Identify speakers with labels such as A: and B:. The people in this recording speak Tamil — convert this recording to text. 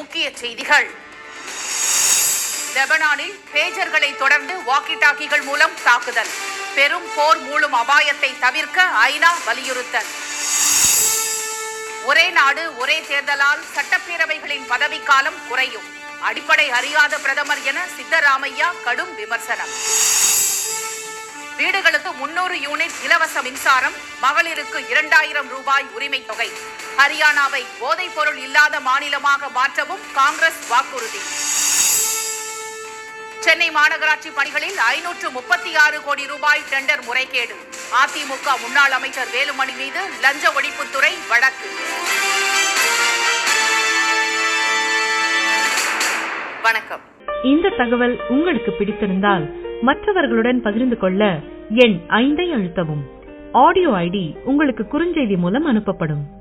A: முக்கிய செய்திகள். லெபனானில் பேஜர்களை தொடர்ந்து வாக்கி டாக்கிகள் மூலம் தாக்குதல். பெரும் போர் மூலம் அபாயத்தை தவிர்க்க ஐநா வலியுறுத்தல். ஒரே நாடு ஒரே தேர்தலால் சட்டப்பேரவைகளின் பதவிக்காலம் குறையும். அடிப்படை அறியாத பிரதமர் என சித்தராமையா கடும் விமர்சனம். வீடுகளுக்கு 300 யூனிட் இலவச மின்சாரம், மகளிருக்கு 2000 ரூபாய் உரிமை தொகை. ஹரியானாவை போதைப் பொருள் இல்லாத மாநிலமாக மாற்றவும் காங்கிரஸ் வாக்குறுதி. சென்னை மாநகராட்சி பணிகளில் 536 கோடி ரூபாய் டெண்டர் முறைகேடு. அதிமுக முன்னாள் அமைச்சர் வேலுமணி மீது லஞ்ச ஒழிப்புத்துறை வழக்கு. வணக்கம்.
B: இந்த தகவல் உங்களுக்கு பிடித்திருந்தால் மற்றவர்களுடன் பகிர்ந்து கொள்ள எண் 5 அழுத்தவும். ஆடியோ ஐடி உங்களுக்கு குறுஞ்செய்தி மூலம் அனுப்பப்படும்.